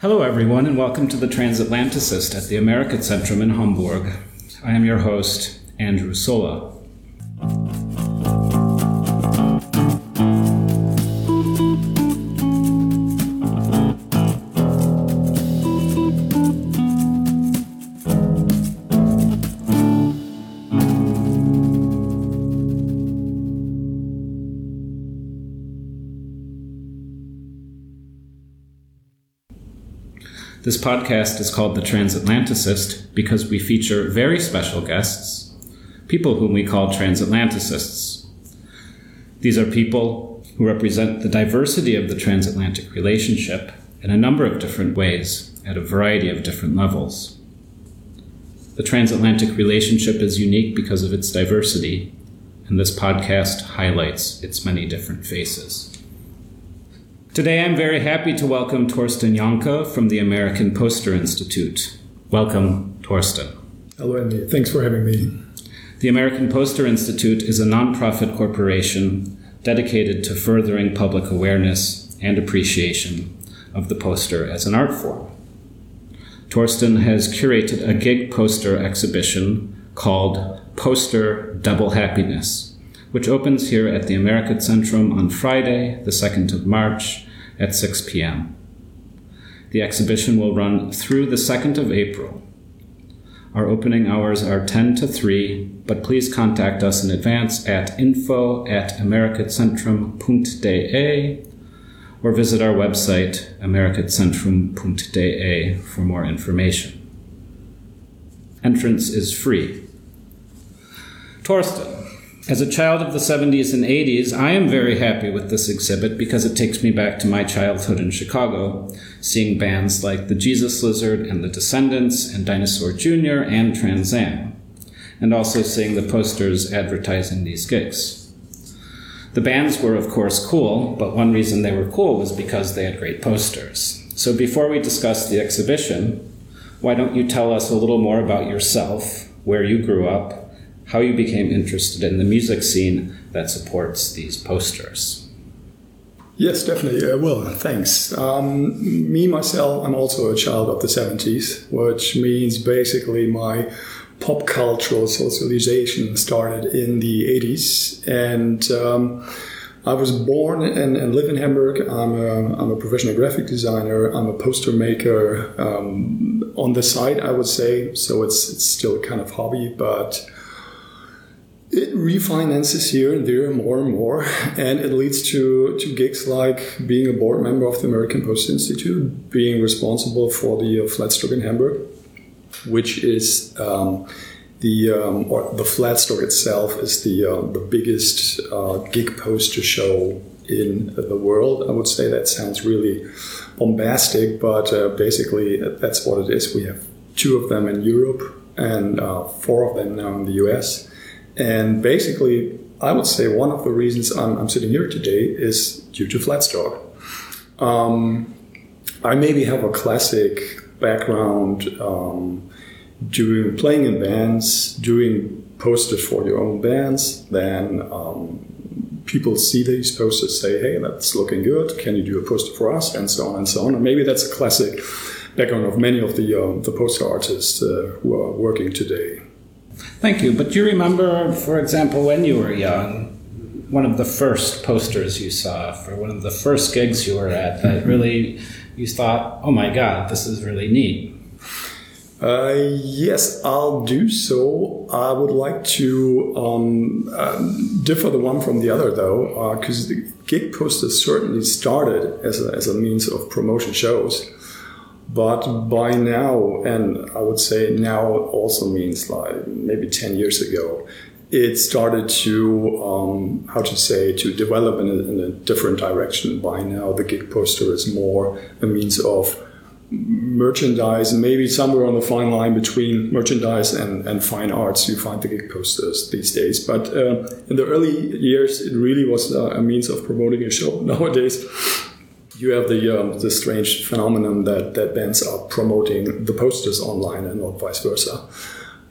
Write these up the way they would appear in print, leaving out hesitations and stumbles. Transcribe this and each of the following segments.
Hello, everyone, and welcome to the Transatlanticist at the Amerikazentrum in Hamburg. I am your host, Andrew Sola. This podcast is called The Transatlanticist because we feature very special guests, people whom we call transatlanticists. These are people who represent the diversity of the transatlantic relationship in a number of different ways at a variety of different levels. The transatlantic relationship is unique because of its diversity, and this podcast highlights its many different faces. Today, I'm very happy to welcome Torsten Janke from the American Poster Institute. Welcome, Torsten. Hello, Andy. Thanks for having me. The American Poster Institute is a nonprofit corporation dedicated to furthering public awareness and appreciation of the poster as an art form. Torsten has curated a gig poster exhibition called Poster Double Happiness, which opens here at the Amerikazentrum on Friday, the 2nd of March at 6 p.m. The exhibition will run through the 2nd of April. Our opening hours are 10 to 3, but please contact us in advance at info@amerikazentrum.de or visit our website, amerikazentrum.de, for more information. Entrance is free. Torsten, as a child of the 70s and 80s, I am very happy with this exhibit because it takes me back to my childhood in Chicago, seeing bands like the Jesus Lizard and the Descendants and Dinosaur Jr. and Trans Am, and also seeing the posters advertising these gigs. The bands were, of course, cool, but one reason they were cool was because they had great posters. So before we discuss the exhibition, why don't you tell us a little more about yourself, where you grew up, how you became interested in the music scene that supports these posters. Yes, definitely. Well, thanks. Myself, I'm also a child of the 70s, which means basically my pop cultural socialization started in the 80s. And I was born and live in Hamburg. I'm a professional graphic designer. I'm a poster maker on the side, I would say. So it's still kind of hobby, but it refinances here and there more and more, and it leads to gigs like being a board member of the American Poster Institute, being responsible for the Flatstock in Hamburg, which is the Flatstock itself is the biggest gig poster show in the world. I would say that sounds really bombastic, but basically that's what it is. We have 2 of them in Europe and 4 of them now in the US. And basically, I would say one of the reasons I'm sitting here today is due to Flatstock. I maybe have a classic background playing in bands, doing posters for your own bands. Then people see these posters, say, hey, that's looking good. Can you do a poster for us? And so on and so on. And maybe that's a classic background of many of the poster artists who are working today. Thank you. But do you remember, for example, when you were young, one of the first posters you saw for one of the first gigs you were at that really you thought, oh my God, this is really neat? Yes, I'll do so. I would like to differ the one from the other, though, because the gig posters certainly started as a means of promotion shows. But by now, and I would say now also means like maybe 10 years ago, it started to, to develop in a different direction. By now, the gig poster is more a means of merchandise, maybe somewhere on the fine line between merchandise and fine arts. You find the gig posters these days. But in the early years, it really was a means of promoting a show. Nowadays, you have the strange phenomenon that bands are promoting the posters online and not vice versa.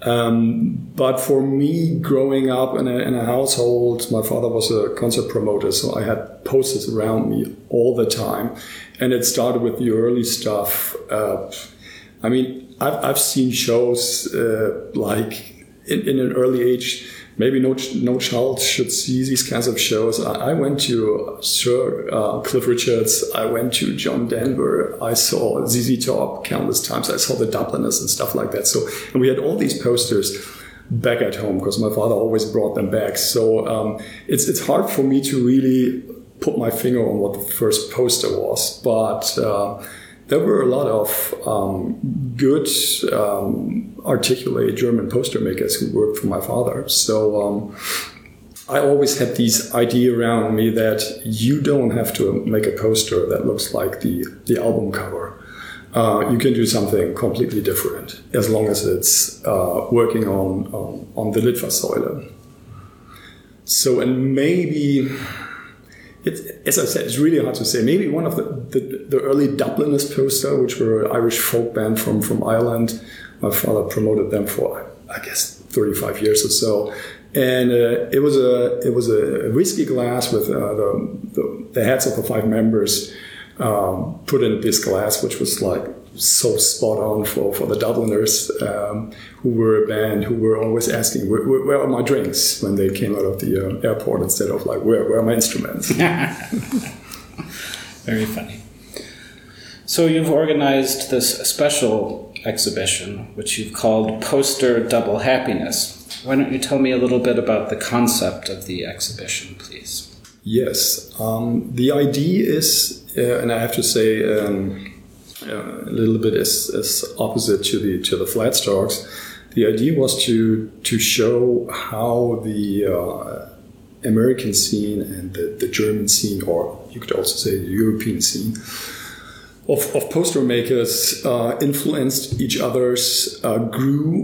But for me, growing up in a household, my father was a concert promoter, so I had posters around me all the time. And it started with the early stuff. I mean, I've seen shows like in an early age. Maybe no child should see these kinds of shows. I went to Sir Cliff Richards. I went to John Denver. I saw ZZ Top countless times. I saw the Dubliners and stuff like that. So, and we had all these posters back at home because my father always brought them back. So it's hard for me to really put my finger on what the first poster was, but there were a lot of good, articulate German poster makers who worked for my father. So I always had this idea around me that you don't have to make a poster that looks like the album cover. You can do something completely different as long as it's working on the Litfaßsäule. So, and maybe... as I said, it's really hard to say. Maybe one of the early Dubliners poster, which were an Irish folk band from Ireland. My father promoted them for, I guess, 35 years or so. And it was a whiskey glass with the heads of the 5 members put in this glass, which was like so spot on for the Dubliners, who were a band who were always asking, where are my drinks when they came out of the airport, instead of like, where are my instruments? Very funny. So you've organized this special exhibition, which you've called Poster Double Happiness. Why don't you tell me a little bit about the concept of the exhibition, please? Yes. The idea is, and I have to say, a little bit is opposite to the Flatstarks. The idea was to show how the American scene and the German scene, or you could also say the European scene, of poster makers influenced each other's, grew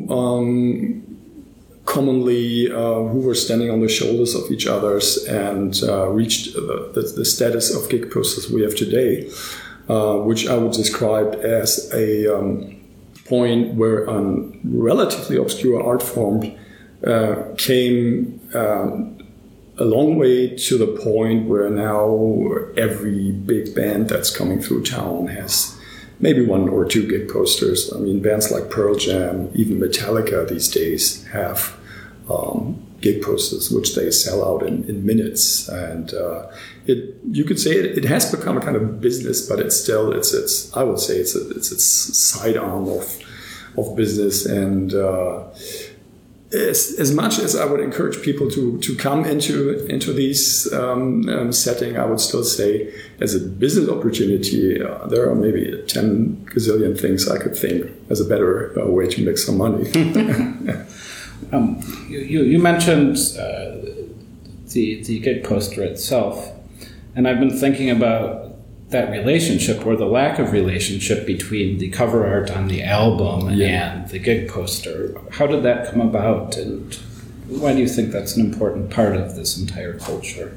commonly, who were standing on the shoulders of each other's, and reached the status of gig posters we have today. Which I would describe as a point where a relatively obscure art form came a long way to the point where now every big band that's coming through town has maybe 1 or 2 gig posters. I mean, bands like Pearl Jam, even Metallica these days have gig posters, which they sell out in minutes. And you could say it has become a kind of business, but it's I would say it's a sidearm of business. And as much as I would encourage people to come into these setting, I would still say as a business opportunity, there are maybe 10 gazillion things I could think as a better way to make some money. You mentioned the gig poster itself, and I've been thinking about that relationship, or the lack of relationship, between the cover art on the album and the gig poster. How did that come about, and why do you think that's an important part of this entire culture?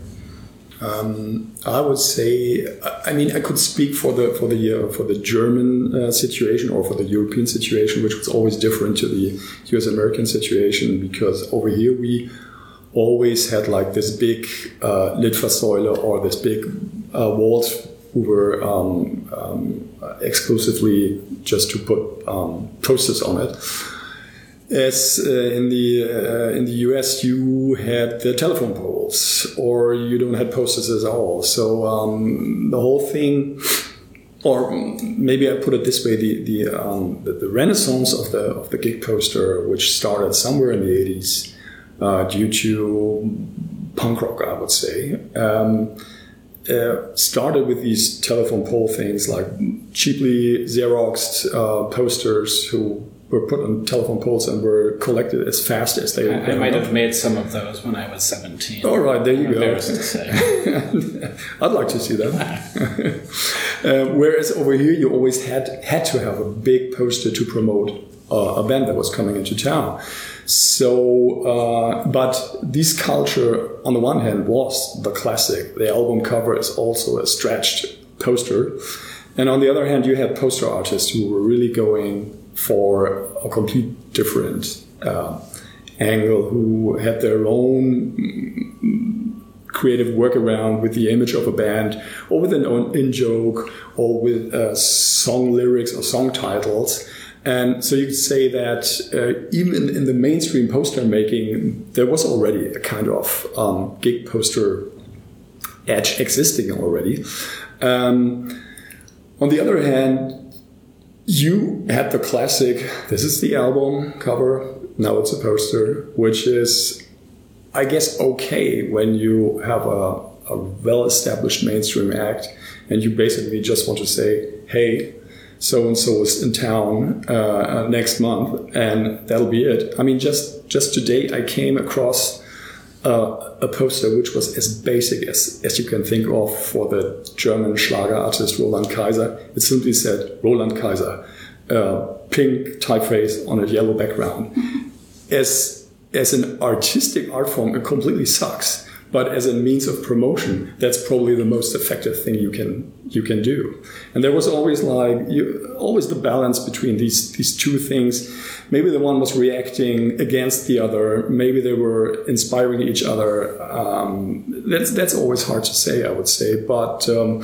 I would say, I mean, I could speak for the German situation, or for the European situation, which was always different to the US-American situation, because over here we always had like this big Litfaßsäule, or this big walls who were exclusively just to put posters on it. As in the US, you had the telephone poles, or you don't have posters at all. So the whole thing, or maybe I put it this way: the renaissance of the gig poster, which started somewhere in the 80s, due to punk rock, I would say, started with these telephone pole things, like cheaply Xeroxed posters who were put on telephone poles and were collected as fast as they I might have made some of those when I was 17. All right, there you go. Embarrassed to say. I'd like to see that. Whereas over here, you always had to have a big poster to promote a band that was coming into town. So, but this culture, on the one hand, was the classic. The album cover is also a stretched poster. And on the other hand, you had poster artists who were really going for a complete different angle, who had their own creative workaround with the image of a band, or with an in-joke, or with song lyrics or song titles. And so you could say that even in the mainstream poster making, there was already a kind of gig poster edge existing already. On the other hand, you had the classic, this is the album cover, now it's a poster, which is, I guess, okay when you have a well-established mainstream act and you basically just want to say, hey, so-and-so is in town next month, and that'll be it. I mean, just today I came across a poster which was as basic as you can think of for the German Schlager artist Roland Kaiser. It simply said, Roland Kaiser, pink typeface on a yellow background. As an artistic art form, it completely sucks. But as a means of promotion, that's probably the most effective thing you can do. And there was always always the balance between these two things. Maybe the one was reacting against the other. Maybe they were inspiring each other. That's always hard to say, I would say. But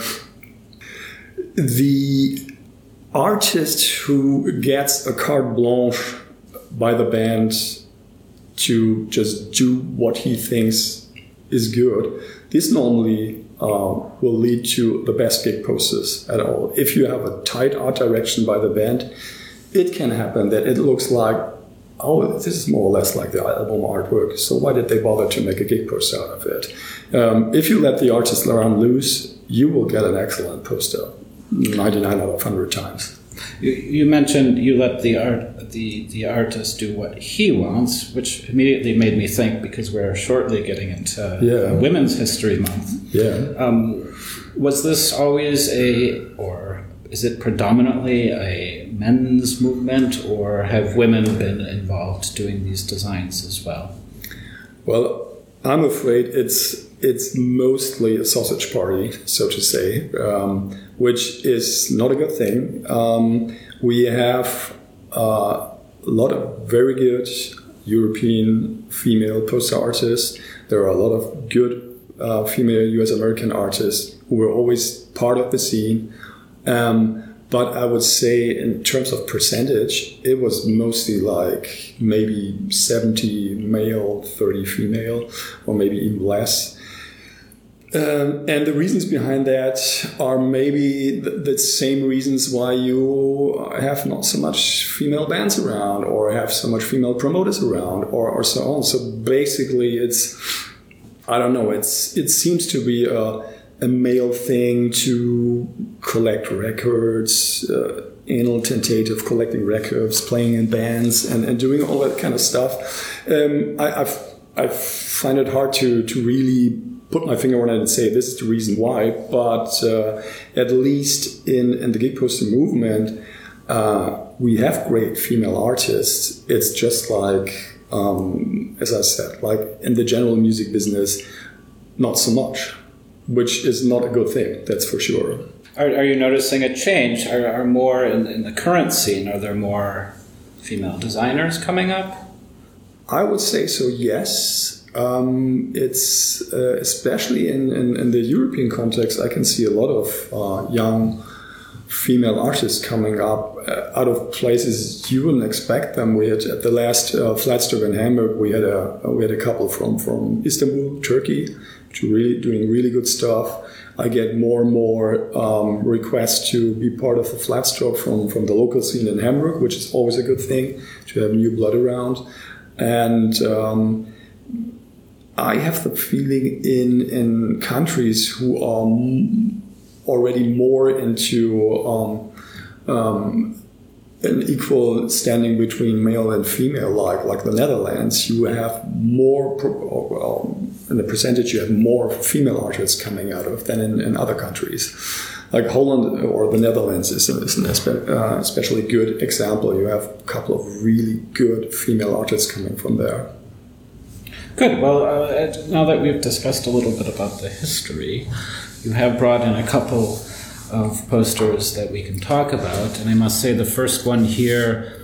the artist who gets a carte blanche by the band to just do what he thinks is good, this normally will lead to the best gig posters at all. If you have a tight art direction by the band, it can happen that it looks like, oh, this is more or less like the album artwork, so why did they bother to make a gig poster out of it? If you let the artist run loose, you will get an excellent poster 99 out of 100 times. You mentioned you let the artist do what he wants, which immediately made me think, because we're shortly getting into Women's History Month. Yeah. Was this always or is it predominantly a men's movement, or have women been involved doing these designs as well? Well, I'm afraid it's mostly a sausage party, so to say, which is not a good thing. We have a lot of very good European female poster artists. There are a lot of good female US American artists who were always part of the scene. But I would say in terms of percentage, it was mostly like maybe 70 male, 30 female, or maybe even less. And the reasons behind that are maybe the same reasons why you have not so much female bands around, or have so much female promoters around, or so on. So basically I don't know, it seems to be a male thing to collect records, anal tentative collecting records, playing in bands, and doing all that kind of stuff. I find it hard to really put my finger on it and say this is the reason why, but at least in the gig poster movement, we have great female artists. It's just like, as I said, like in the general music business, not so much, which is not a good thing, that's for sure. Are you noticing a change? Are more in the current scene, are there more female designers coming up? I would say so, yes. It's especially in the European context, I can see a lot of young female artists coming up out of places you wouldn't expect them. We had at the last Flatstop in Hamburg, we had a couple from Istanbul, Turkey, doing really good stuff. I get more and more requests to be part of the Flatstop from the local scene in Hamburg, which is always a good thing to have new blood around. And I have the feeling in countries who are already more into an equal standing between male and female, like the Netherlands, you have more, in the percentage, you have more female artists coming out of than in other countries. Like Holland or the Netherlands is an especially good example. You have a couple of really good female artists coming from there. Good. Well, now that we've discussed a little bit about the history, you have brought in a couple of posters that we can talk about. And I must say the first one here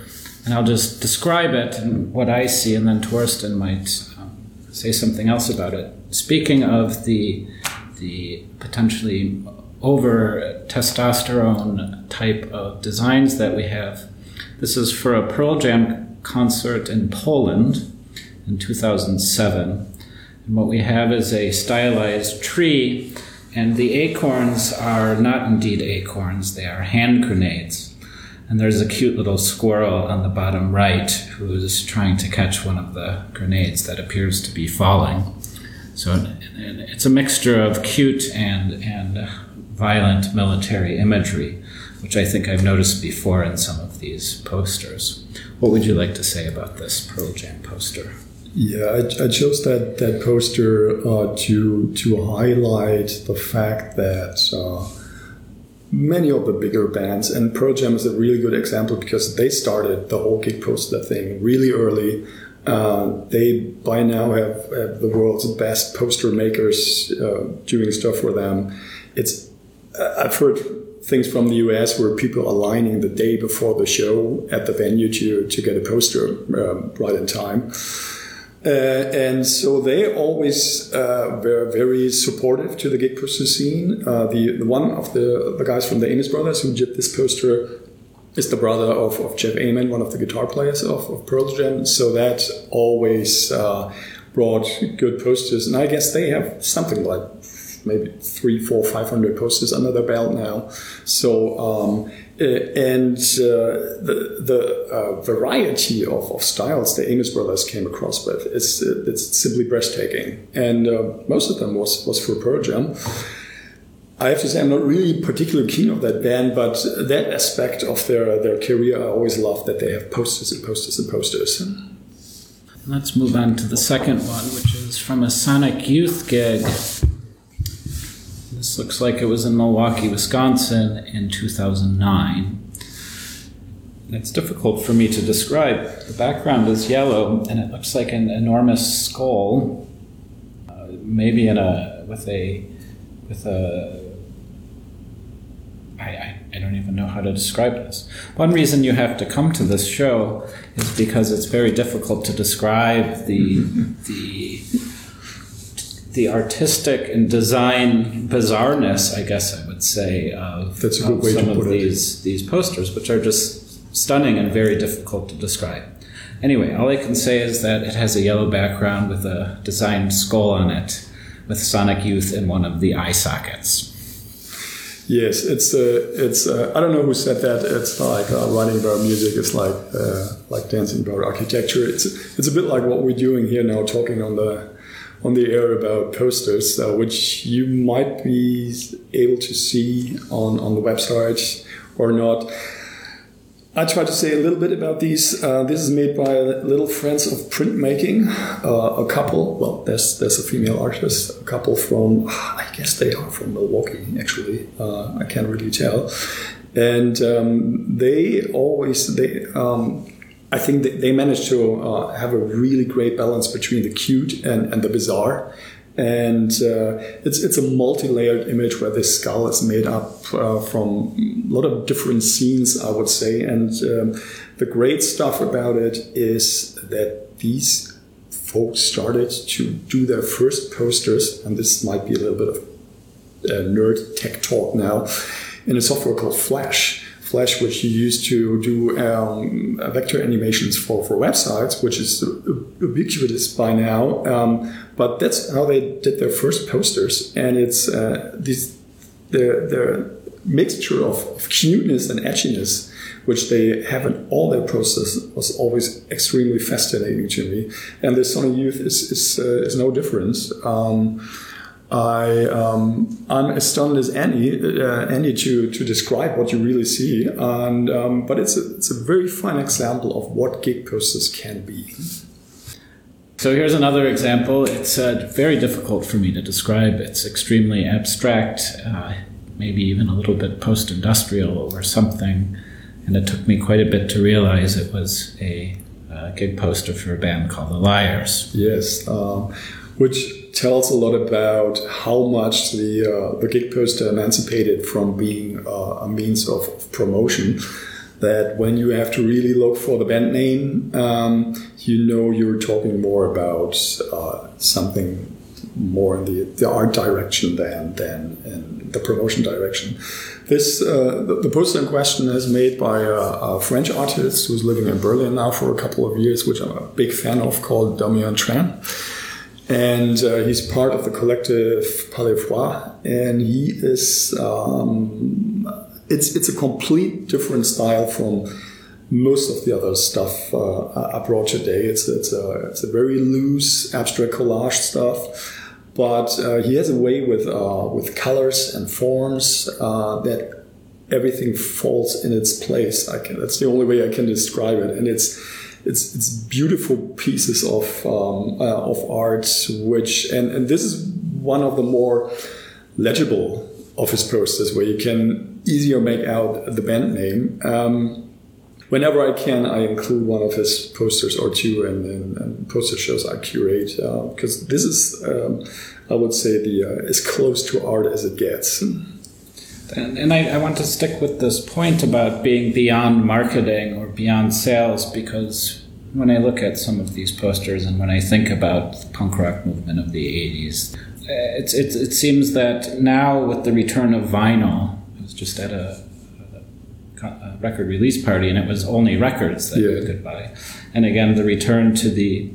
And I'll just describe it and what I see, and then Torsten might say something else about it. Speaking of the potentially over testosterone type of designs that we have, this is for a Pearl Jam concert in Poland in 2007. And what we have is a stylized tree, and the acorns are not indeed acorns, they are hand grenades. And there's a cute little squirrel on the bottom right who's trying to catch one of the grenades that appears to be falling. So it's a mixture of cute and violent military imagery, which I think I've noticed before in some of these posters. What would you like to say about this Pearl Jam poster? Yeah, I chose that poster to highlight the fact that many of the bigger bands, and Pearl Jam is a really good example because they started the whole gig poster thing really early. They by now have the world's best poster makers doing stuff for them. I've heard things from the US where people are lining the day before the show at the venue to get a poster right in time. And so they always were very supportive to the gig poster scene. The one of the guys from the Amos Brothers who did this poster is the brother of Jeff Ament, one of the guitar players of Pearl Jam. So that always brought good posters. And I guess they have something like maybe 300, 400, 500 posters under their belt now. So the variety of styles the Amos Brothers came across with it's simply breathtaking, and most of them was for Pearl Jam. I have to say I'm not really particularly keen on that band, but that aspect of their career I always loved, that they have posters and posters and posters. Let's move on to the second one, which is from a Sonic Youth gig. This looks like it was in Milwaukee, Wisconsin in 2009. It's difficult for me to describe. The background is yellow, and it looks like an enormous skull, maybe I don't even know how to describe this. One reason you have to come to this show is because it's very difficult to describe the artistic and design bizarreness, I guess I would say, of some of these posters, which are just stunning and very difficult to describe. Anyway, all I can say is that it has a yellow background with a designed skull on it, with Sonic Youth in one of the eye sockets. Yes, it's I don't know who said that. It's like writing about music is like dancing about architecture. It's a bit like what we're doing here now, talking on the air about posters, which you might be able to see on the website or not. I try to say a little bit about these. This is made by Little Friends of Printmaking, a couple. Well, there's a female artist, a couple from, I guess they are from Milwaukee, actually. I can't really tell. And I think they managed to have a really great balance between the cute and the bizarre. And it's a multi-layered image where this skull is made up from a lot of different scenes, I would say. And the great stuff about it is that these folks started to do their first posters, and this might be a little bit of nerd tech talk now, in a software called Flash, which you use to do vector animations for websites, which is ubiquitous by now. But that's how they did their first posters, and it's their mixture of cuteness and edginess, which they have in all their posters, was always extremely fascinating to me. And the Sonic Youth is no different. I'm as stunned as Annie to describe what you really see, and but it's a very fine example of what gig posters can be. So here's another example. It's very difficult for me to describe. It's extremely abstract, maybe even a little bit post-industrial or something, and it took me quite a bit to realize it was a gig poster for a band called The Liars. Yes, which tells a lot about how much the gig poster emancipated from being a means of promotion. that when you have to really look for the band name, you're talking more about something more in the art direction than in the promotion direction. The poster in question is made by a French artist who's living in Berlin now for a couple of years, which I'm a big fan of, called Damien Tran. And he's part of the collective Palais Froid, and he is it's a complete different style from most of the other stuff I brought today. It's a very loose abstract collage stuff, but he has a way with colors and forms that everything falls in its place. That's the only way I can describe it, and it's beautiful pieces of art, which and this is one of the more legible of his posters, where you can easier make out the band name. Whenever I can, I include one of his posters or two in poster shows I curate, because this is, I would say, as close to art as it gets. And I want to stick with this point about being beyond marketing or beyond sales, because when I look at some of these posters and when I think about the punk rock movement of the 80s, it seems that now with the return of vinyl, I was just at a record release party and it was only records that you could buy. And again, the return to the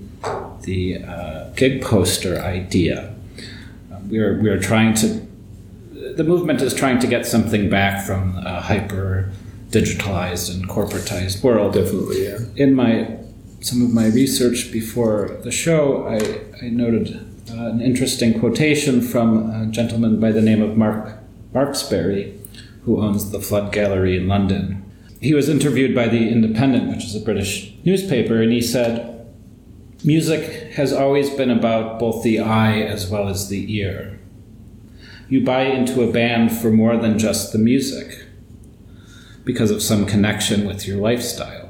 gig poster idea. We're trying to... The movement is trying to get something back from a hyper digitalized and corporatized world. Definitely, yeah. In some of my research before the show, I noted an interesting quotation from a gentleman by the name of Mark Marksberry, who owns the Flood Gallery in London. He was interviewed by The Independent, which is a British newspaper, and he said, "Music has always been about both the eye as well as the ear. You buy into a band for more than just the music, because of some connection with your lifestyle.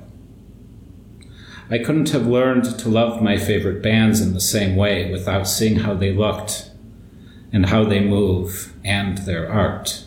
I couldn't have learned to love my favorite bands in the same way without seeing how they looked and how they move and their art.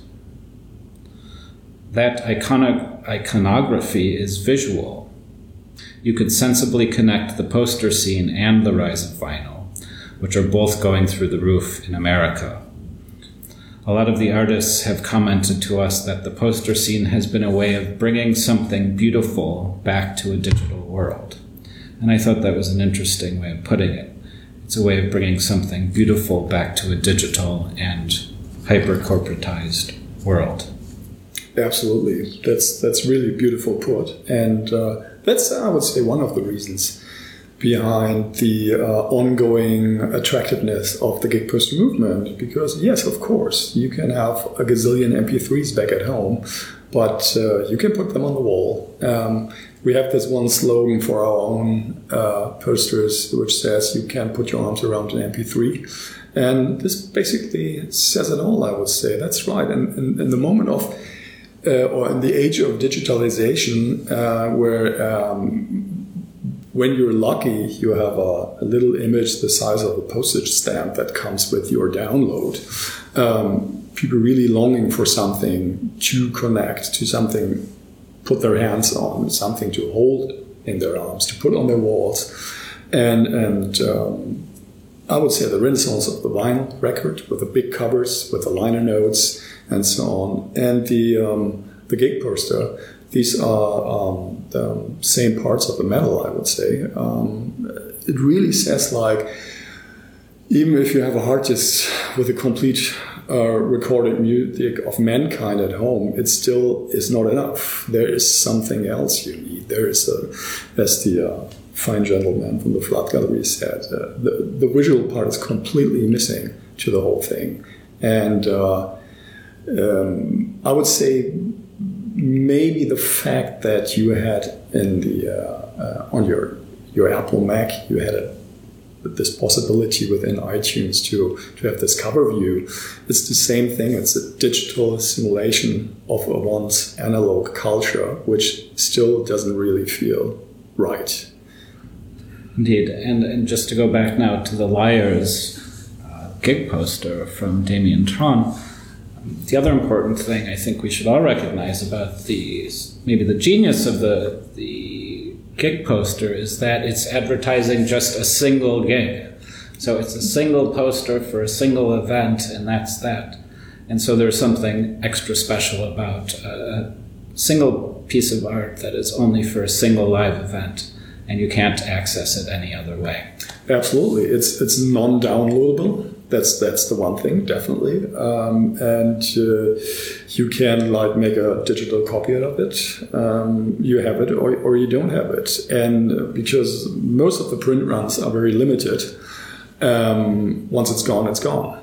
That iconography is visual. You could sensibly connect the poster scene and the rise of vinyl, which are both going through the roof in America. A lot of the artists have commented to us that the poster scene has been a way of bringing something beautiful back to a digital world." And I thought that was an interesting way of putting it. It's a way of bringing something beautiful back to a digital and hyper-corporatized world. Absolutely. That's really beautiful put. And that's, I would say, one of the reasons behind the ongoing attractiveness of the gig poster movement. Because, yes, of course, you can have a gazillion MP3s back at home, but you can put them on the wall. We have this one slogan for our own posters, which says you can put your arms around an MP3. And this basically says it all, I would say. That's right. And in the moment of, or in the age of digitalization, where when you're lucky, you have a little image the size of a postage stamp that comes with your download. People really longing for something to connect, to something put their hands on, something to hold in their arms, to put on their walls. And I would say the renaissance of the vinyl record with the big covers, with the liner notes, and so on. And the gig poster, these are the same parts of the metal, I would say. It really says, like, even if you have a hard disk with a complete recorded music of mankind at home, it still is not enough. There is something else you need. There is as the fine gentleman from the Flood Gallery said, the visual part is completely missing to the whole thing. And I would say maybe the fact that you had in the on your Apple Mac, you had this possibility within iTunes to have this cover view. It's the same thing. It's a digital simulation of a once analog culture, which still doesn't really feel right. Indeed. And just to go back now to the Liars gig poster from Damien Tran, The other important thing I think we should all recognize about maybe the genius of the gig poster is that it's advertising just a single gig. So it's a single poster for a single event, and that's that. And so there's something extra special about a single piece of art that is only for a single live event, and you can't access it any other way. Absolutely. It's non-downloadable. That's the one thing, definitely. And you can make a digital copy of it. You have it or you don't have it. And because most of the print runs are very limited, once it's gone, it's gone.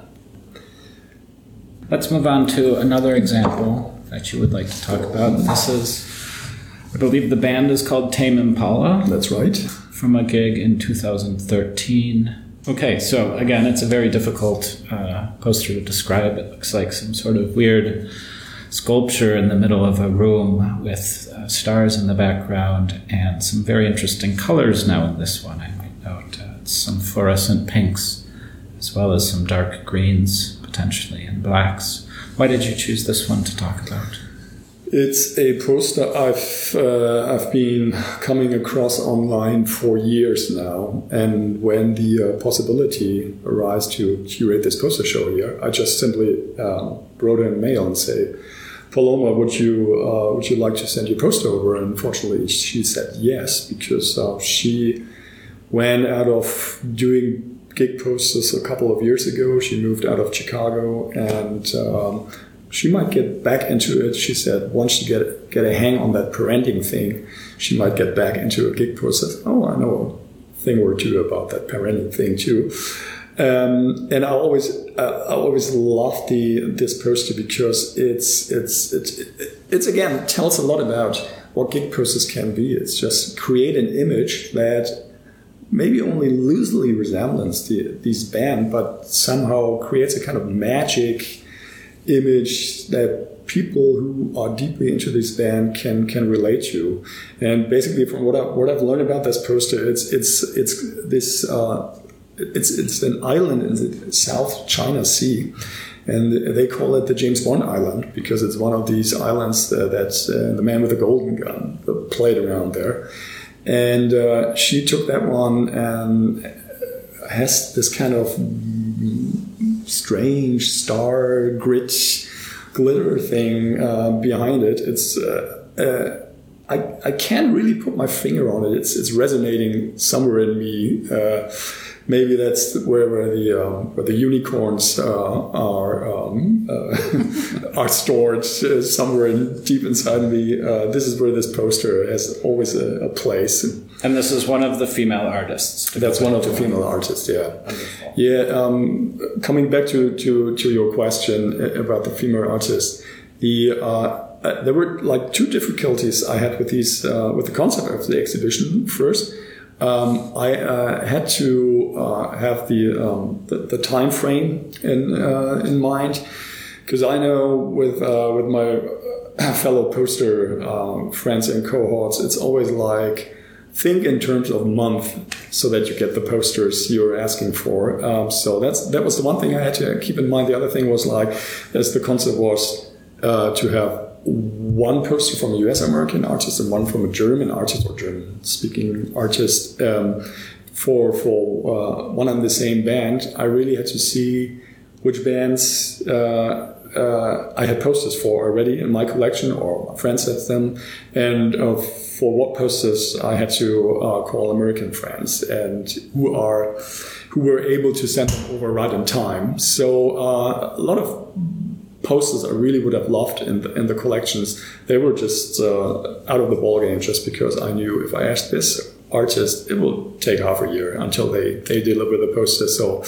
Let's move on to another example that you would like to talk about. This is, I believe the band is called Tame Impala. That's right. From a gig in 2013. Okay, so again, it's a very difficult poster to describe. It looks like some sort of weird sculpture in the middle of a room with stars in the background and some very interesting colors now in this one, I might note. Some fluorescent pinks as well as some dark greens, potentially, and blacks. Why did you choose this one to talk about? It's a poster I've been coming across online for years now, and when the possibility arose to curate this poster show here, I just simply wrote her a mail and say, Paloma, would you like to send your poster over? And unfortunately, she said yes, because she went out of doing gig posters a couple of years ago. She moved out of Chicago, and she might get back into it. She said once she get a hang on that parenting thing, she might get back into a gig process. Oh, I know a thing or two about that parenting thing too. And I always loved this poster because it's again tells a lot about what gig posters can be. It's just create an image that maybe only loosely resembles this band, but somehow creates a kind of magic image that people who are deeply into this band can relate to. And basically, from what I've learned about this poster, it's an island in the South China Sea, and they call it the James Bond Island because it's one of these islands that's the man with the golden gun played around there. And she took that one and has this kind of strange star grit glitter thing behind it. It's I can't really put my finger on it. It's resonating somewhere in me. Maybe that's where the unicorns are stored somewhere deep inside me. This is where this poster has always a place. And this is one of the female artists. That's one of the female artists, yeah. Wonderful. Yeah, coming back to your question about the female artists, there were two difficulties I had with these with the concept of the exhibition. First, I had to have the time frame in mind, because I know with my fellow poster friends and cohorts, it's always like think in terms of month so that you get the posters you're asking for. So that was the one thing I had to keep in mind. The other thing was as the concept was to have one poster from a US American artist and one from a German artist or German speaking artist for one and the same band. I really had to see which bands I had posters for already in my collection or my friends had them, and for what posters I had to call American friends and who were able to send them over right in time. So a lot of posters I really would have loved in the collections. They were just out of the ballgame just because I knew if I asked this artist, it will take half a year until they deliver the poster. So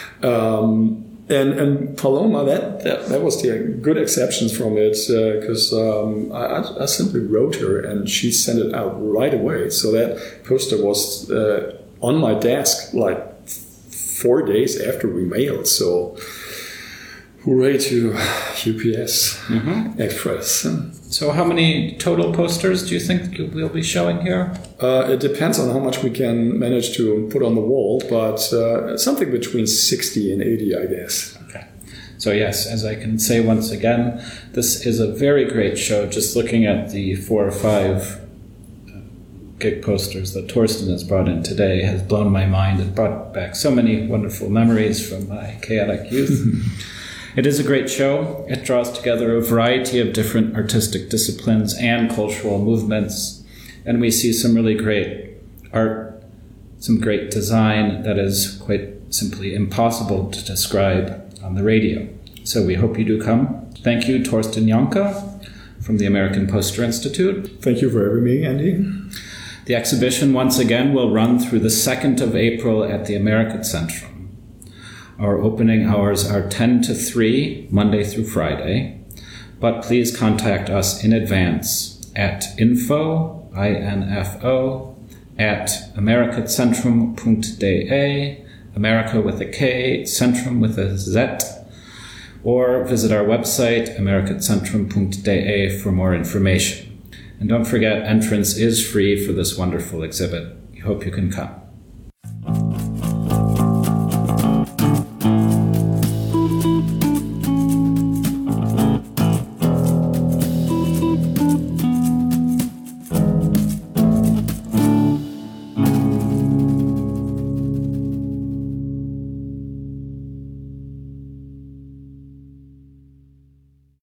and Paloma, that was the good exceptions from it, because I simply wrote her and she sent it out right away. So that poster was on my desk 4 days after we mailed. So hooray to UPS Express. So how many total posters do you think we'll be showing here? It depends on how much we can manage to put on the wall, but something between 60 and 80, I guess. Okay. So yes, as I can say once again, this is a very great show. Just looking at the 4 or 5 gig posters that Torsten has brought in today has blown my mind and brought back so many wonderful memories from my chaotic youth. It is a great show. It draws together a variety of different artistic disciplines and cultural movements, and we see some really great art, some great design that is quite simply impossible to describe on the radio. So we hope you do come. Thank you, Torsten Janka from the American Poster Institute. Thank you for having me, Andy. The exhibition, once again, will run through the 2nd of April at the Amerikazentrum. Our opening hours are 10 to 3, Monday through Friday, but please contact us in advance at info, I-N-F-O, at amerikazentrum.de, America with a K, Centrum with a Z, or visit our website, amerikazentrum.de, for more information. And don't forget, entrance is free for this wonderful exhibit. We hope you can come.